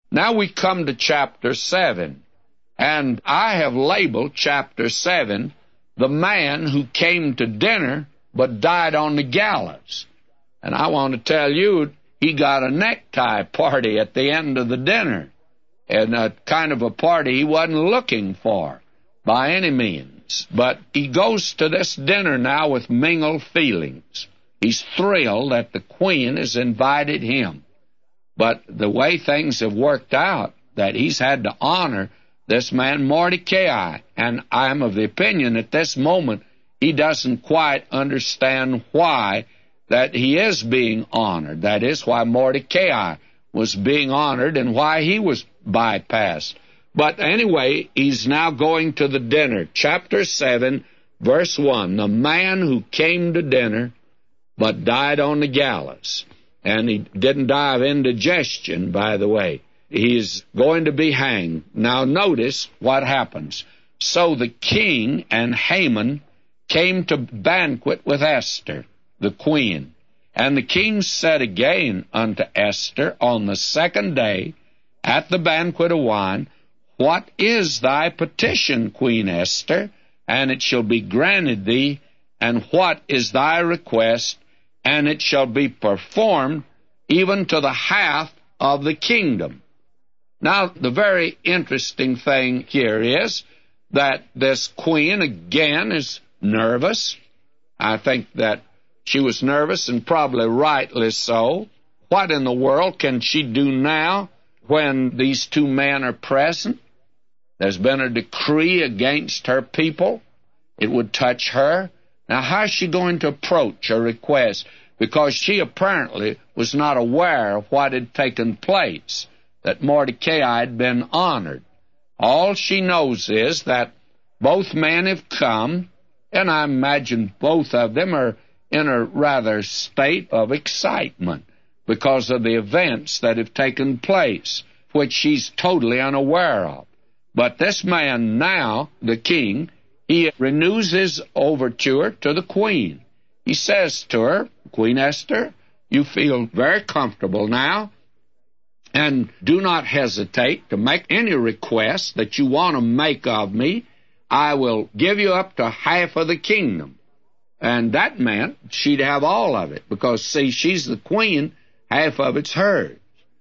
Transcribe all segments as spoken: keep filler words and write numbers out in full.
Now we come to chapter seven, and I have labeled chapter seven, the man who came to dinner but died on the gallows. And I want to tell you, he got a necktie party at the end of the dinner, and a kind of a party he wasn't looking for by any means. But he goes to this dinner now with mingled feelings. He's thrilled that the queen has invited him. But the way things have worked out, that he's had to honor this man Mordecai. And I'm of the opinion at this moment he doesn't quite understand why that he is being honored. That is why Mordecai was being honored and why he was bypassed. But anyway, he's now going to the dinner. Chapter seven, verse one, the man who came to dinner but died on the gallows. And he didn't die of indigestion, by the way. He's going to be hanged. Now notice what happens. So the king and Haman came to banquet with Esther, the queen. And the king said again unto Esther on the second day at the banquet of wine, What is thy petition, Queen Esther? And it shall be granted thee. And what is thy request? And it shall be performed even to the half of the kingdom. Now, the very interesting thing here is that this queen, again, is nervous. I think that she was nervous, and probably rightly so. What in the world can she do now when these two men are present? There's been a decree against her people. It would touch her. Now, how is she going to approach her request? Because she apparently was not aware of what had taken place, that Mordecai had been honored. All she knows is that both men have come, and I imagine both of them are in a rather state of excitement because of the events that have taken place, which she's totally unaware of. But this man now, the king, he renews his overture to the queen. He says to her, Queen Esther, you feel very comfortable now, and do not hesitate to make any request that you want to make of me. I will give you up to half of the kingdom. And that meant she'd have all of it, because, see, she's the queen, half of it's hers.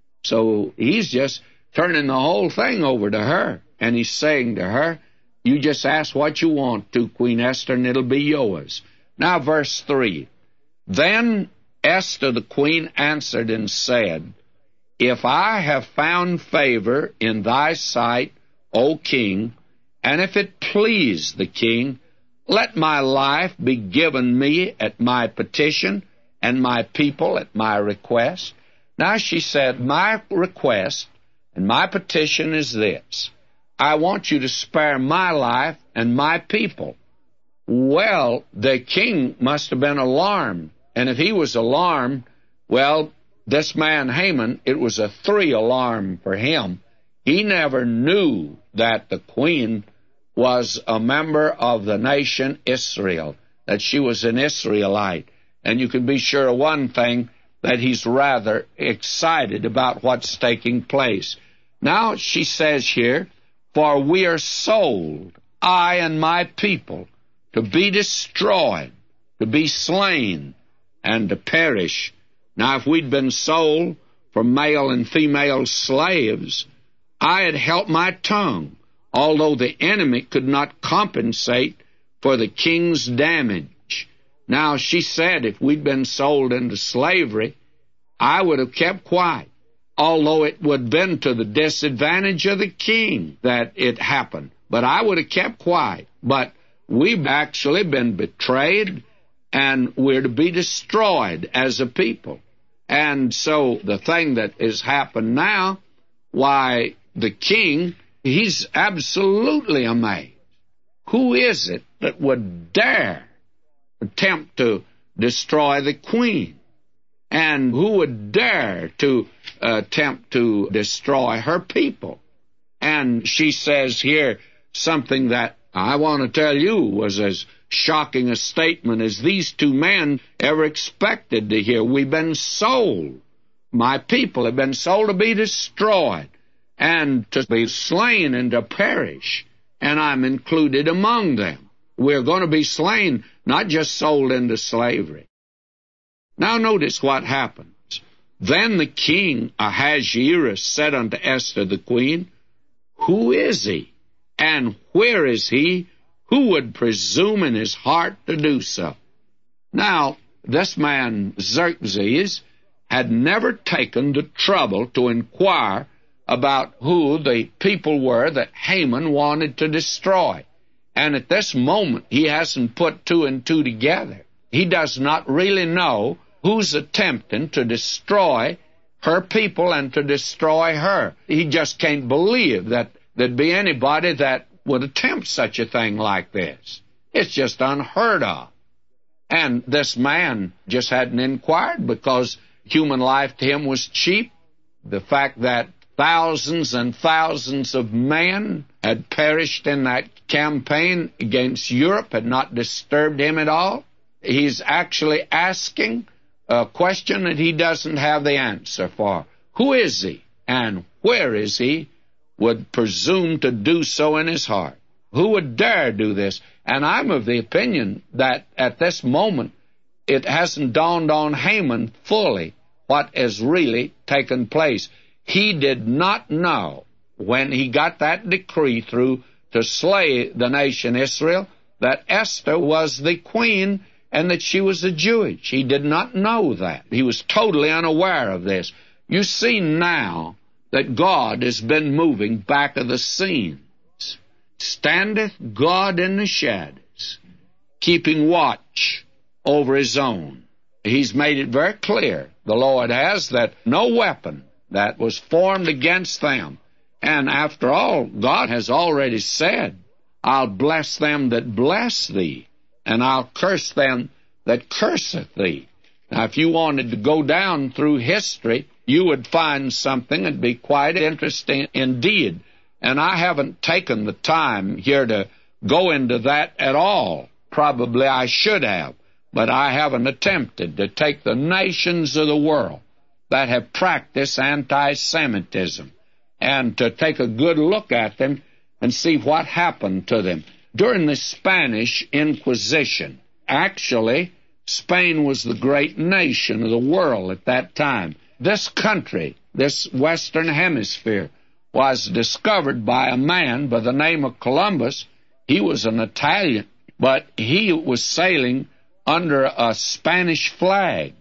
So he's just turning the whole thing over to her, and he's saying to her, you just ask what you want to, Queen Esther, and it'll be yours. Now, verse three. Then Esther the queen answered and said, If I have found favor in thy sight, O king, and if it please the king, let my life be given me at my petition, and my people at my request. Now she said, my request and my petition is this. I want you to spare my life and my people. Well, the king must have been alarmed. And if he was alarmed, well, this man Haman, it was a three alarm for him. He never knew that the queen was a member of the nation Israel, that she was an Israelite. And you can be sure of one thing, that he's rather excited about what's taking place. Now she says here, For we are sold, I and my people, to be destroyed, to be slain, and to perish. Now, if we'd been sold for male and female slaves, I had held my tongue, although the enemy could not compensate for the king's damage. Now, she said if we'd been sold into slavery, I would have kept quiet, although it would have been to the disadvantage of the king that it happened. But I would have kept quiet. But we've actually been betrayed, and we're to be destroyed as a people. And so the thing that has happened now, why, the king, he's absolutely amazed. Who is it that would dare attempt to destroy the queen? And who would dare to attempt to destroy her people? And she says here something that I want to tell you was as shocking a statement as these two men ever expected to hear. We've been sold. My people have been sold to be destroyed. and to be slain and to perish, and I'm included among them. We're going to be slain, not just sold into slavery. Now notice what happens. Then the king Ahasuerus said unto Esther the queen, Who is he, and where is he who would presume in his heart to do so? Now, this man Xerxes had never taken the trouble to inquire about who the people were that Haman wanted to destroy. And at this moment, he hasn't put two and two together. He does not really know who's attempting to destroy her people and to destroy her. He just can't believe that there'd be anybody that would attempt such a thing like this. It's just unheard of. And this man just hadn't inquired because human life to him was cheap. The fact that thousands and thousands of men had perished in that campaign against Europe had not disturbed him at all. He's actually asking a question that he doesn't have the answer for. Who is he, and where is he, would presume to do so in his heart? Who would dare do this? And I'm of the opinion that at this moment it hasn't dawned on Haman fully what has really taken place. He did not know when he got that decree through to slay the nation Israel that Esther was the queen and that she was a Jewish. He did not know that. He was totally unaware of this. You see now that God has been moving back of the scenes. Standeth God in the shadows, keeping watch over his own. He's made it very clear, the Lord has, that no weapon that was formed against them. And after all, God has already said, I'll bless them that bless thee, and I'll curse them that curseth thee. Now, if you wanted to go down through history, you would find something that'd be quite interesting indeed. And I haven't taken the time here to go into that at all. Probably I should have, but I haven't attempted to take the nations of the world that have practiced anti-Semitism and to take a good look at them and see what happened to them. During the Spanish Inquisition, actually, Spain was the great nation of the world at that time. This country, this Western Hemisphere, was discovered by a man by the name of Columbus. He was an Italian, but he was sailing under a Spanish flag.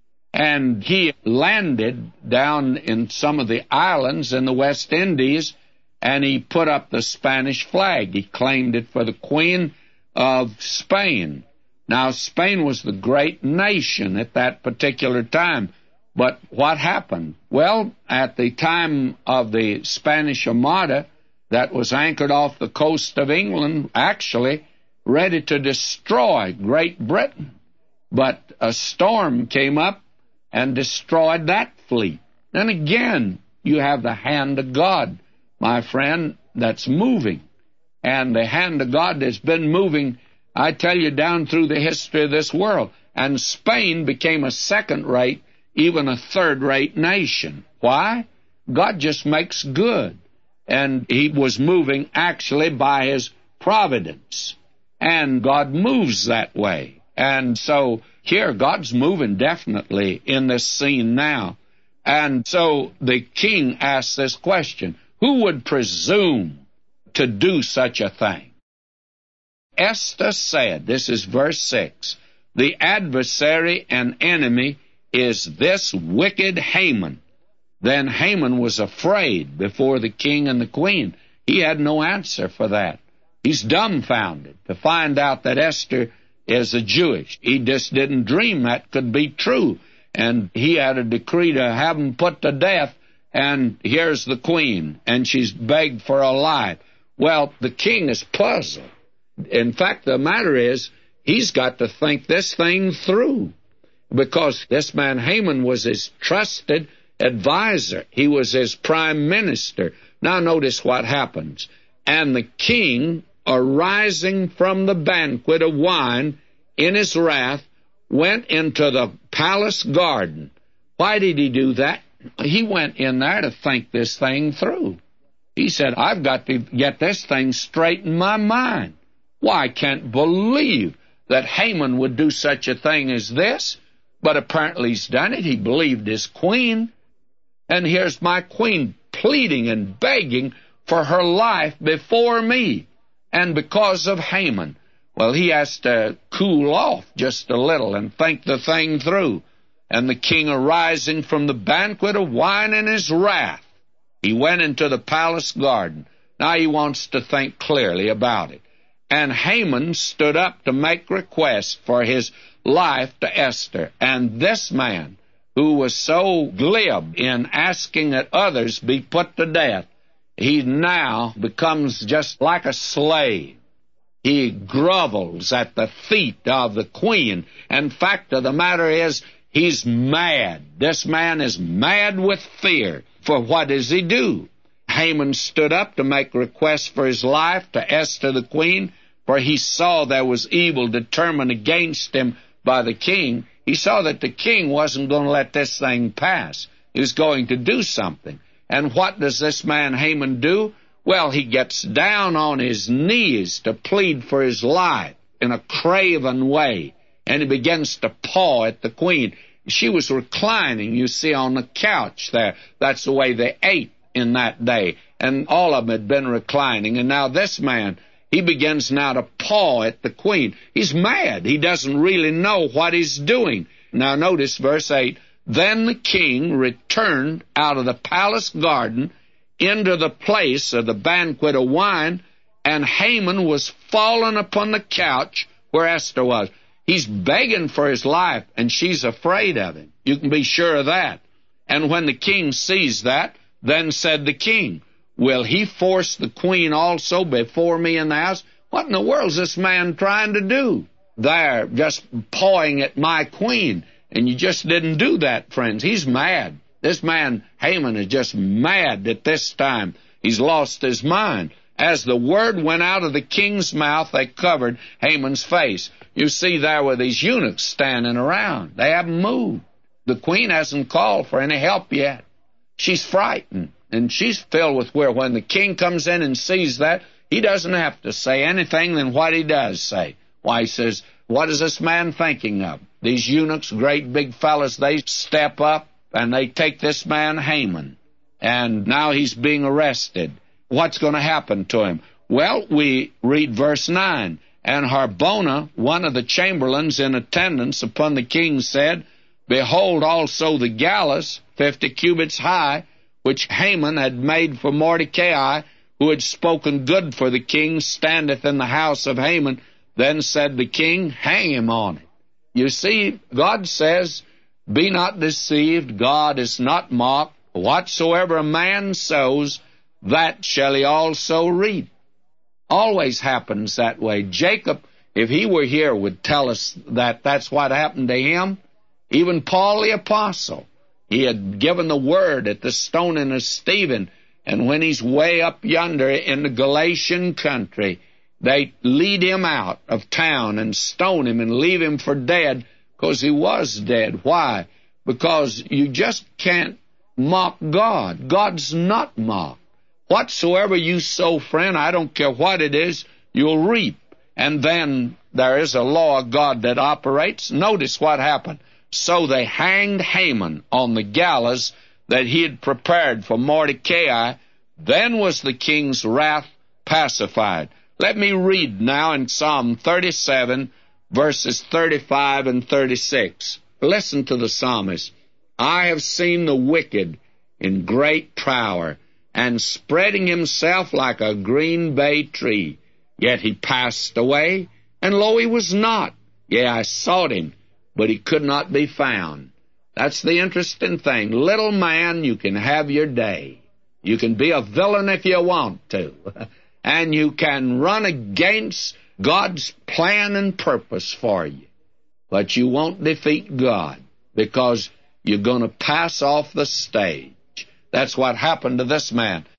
And he landed down in some of the islands in the West Indies, and he put up the Spanish flag. He claimed it for the Queen of Spain. Now, Spain was the great nation at that particular time. But what happened? Well, at the time of the Spanish Armada that was anchored off the coast of England, actually ready to destroy Great Britain, but a storm came up and destroyed that fleet. And again, you have the hand of God, my friend, that's moving. And the hand of God has been moving, I tell you, down through the history of this world. And Spain became a second-rate, even a third-rate nation. Why? God just makes good. And he was moving actually by his providence. And God moves that way. And so here, God's moving definitely in this scene now. And so the king asked this question, who would presume to do such a thing? Esther said, this is verse six, the adversary and enemy is this wicked Haman. Then Haman was afraid before the king and the queen. He had no answer for that. He's dumbfounded to find out that Esther is a Jewish. He just didn't dream that could be true. And he had a decree to have him put to death, and here's the queen, and she's begged for a life. Well, the king is puzzled. In fact, the matter is, he's got to think this thing through, because this man Haman was his trusted advisor. He was his prime minister. Now notice what happens. And the king, arising from the banquet of wine in his wrath, went into the palace garden. Why did he do that? He went in there to think this thing through. He said, I've got to get this thing straight in my mind. Why, I can't believe that Haman would do such a thing as this. But apparently he's done it. He believed his queen. And here's my queen pleading and begging for her life before me. And because of Haman. Well, he has to cool off just a little and think the thing through. And the king, arising from the banquet of wine in his wrath, he went into the palace garden. Now he wants to think clearly about it. And Haman stood up to make request for his life to Esther. And this man, who was so glib in asking that others be put to death, he now becomes just like a slave. He grovels at the feet of the queen. And fact of the matter is, he's mad. This man is mad with fear. For what does he do? Haman stood up to make request for his life to Esther the queen, for he saw there was evil determined against him by the king. He saw that the king wasn't going to let this thing pass. He was going to do something. And what does this man Haman do? Well, he gets down on his knees to plead for his life in a craven way, and he begins to paw at the queen. She was reclining, you see, on the couch there. That's the way they ate in that day, and all of them had been reclining. And now this man, he begins now to paw at the queen. He's mad. He doesn't really know what he's doing. Now notice verse eight. Then the king returned out of the palace garden into the place of the banquet of wine, and Haman was fallen upon the couch where Esther was. He's begging for his life, and she's afraid of him. You can be sure of that. And when the king sees that, then said the king, will he force the queen also before me in the house? What in the world is this man trying to do? There, just pawing at my queen. And you just didn't do that, friends. He's mad. This man, Haman, is just mad at this time. He's lost his mind. As the word went out of the king's mouth, they covered Haman's face. You see there were these eunuchs standing around. They haven't moved. The queen hasn't called for any help yet. She's frightened, and she's filled with fear. When the king comes in and sees that, he doesn't have to say anything than what he does say. Why, he says, what is this man thinking of? These eunuchs, great big fellas, they step up, and they take this man, Haman, and now he's being arrested. What's going to happen to him? Well, we read verse nine. And Harbona, one of the chamberlains in attendance upon the king, said, behold also the gallows, fifty cubits high, which Haman had made for Mordecai, who had spoken good for the king, standeth in the house of Haman. Then said the king, hang him on it. You see, God says, be not deceived, God is not mocked. Whatsoever a man sows, that shall he also reap. Always happens that way. Jacob, if he were here, would tell us that that's what happened to him. Even Paul the Apostle, he had given the word at the stoning of Stephen, and when he's way up yonder in the Galatian country, they lead him out of town and stone him and leave him for dead, because he was dead. Why? Because you just can't mock God. God's not mocked. Whatsoever you sow, friend, I don't care what it is, you'll reap. And then there is a law of God that operates. Notice what happened. So they hanged Haman on the gallows that he had prepared for Mordecai. Then was the king's wrath pacified. Let me read now in Psalm thirty-seven, verses thirty-five and thirty-six. Listen to the psalmist. I have seen the wicked in great power, and spreading himself like a green bay tree. Yet he passed away, and lo, he was not. Yea, I sought him, but he could not be found. That's the interesting thing. Little man, you can have your day. You can be a villain if you want to. And you can run against God's plan and purpose for you. But you won't defeat God, because you're going to pass off the stage. That's what happened to this man.